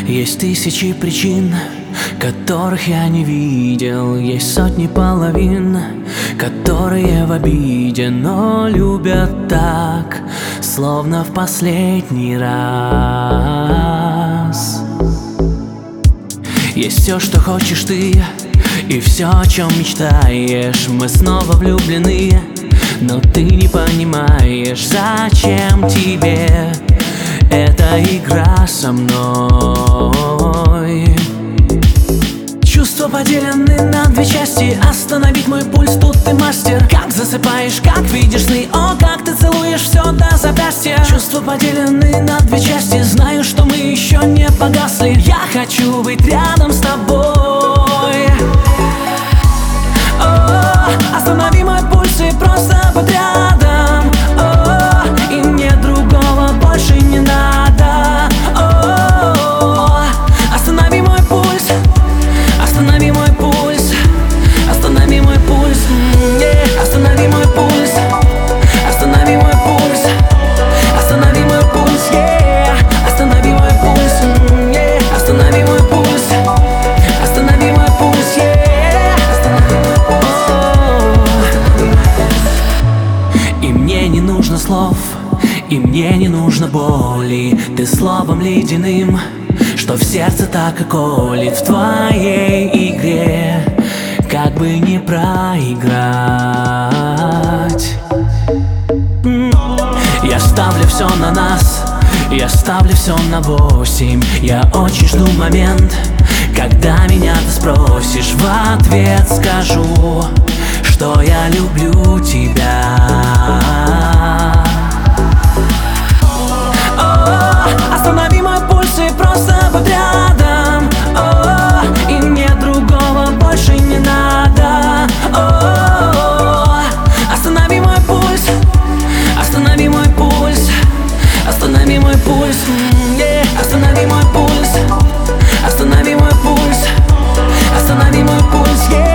Есть тысячи причин, которых я не видел. Есть сотни половин, которые в обиде, но любят так, словно в последний раз. Есть все, что хочешь ты, и все, о чем мечтаешь. Мы снова влюблены, но ты не понимаешь, зачем тебе эта игра со мной. Чувства поделены на две части. Остановить мой пульс, тут ты мастер. Как засыпаешь, как видишь сны, о, как ты целуешь все до запястья. Чувства поделены на две части. Знаю, что мы еще не погасли. Я хочу быть рядом с тобой. О, останови мой пульс и просто будь рядом. О, и мне другого больше не надо. О, останови мой пульс. Останови мой пульс. Останови мой пульс. Останови мой пульс. Останови мой пульс. Останови мой пульс. Останови мой пульс. Останови мой пульс. Останови мой пульс. И мне не нужно слов, и мне не нужно боли. Ты словом ледяным, что в сердце так и колет. В твоей игре как бы не проиграть. Я ставлю все на нас, я ставлю все на 8. Я очень жду момент, когда меня ты спросишь. В ответ скажу, что я люблю тебя. Останови мой пульс и просто будь рядом. О, и мне другого больше не надо. О, останови мой пульс. Останови мой пульс. Останови мой пульс. Останови мой пульс. Останови мой пульс. Останови мой пульс.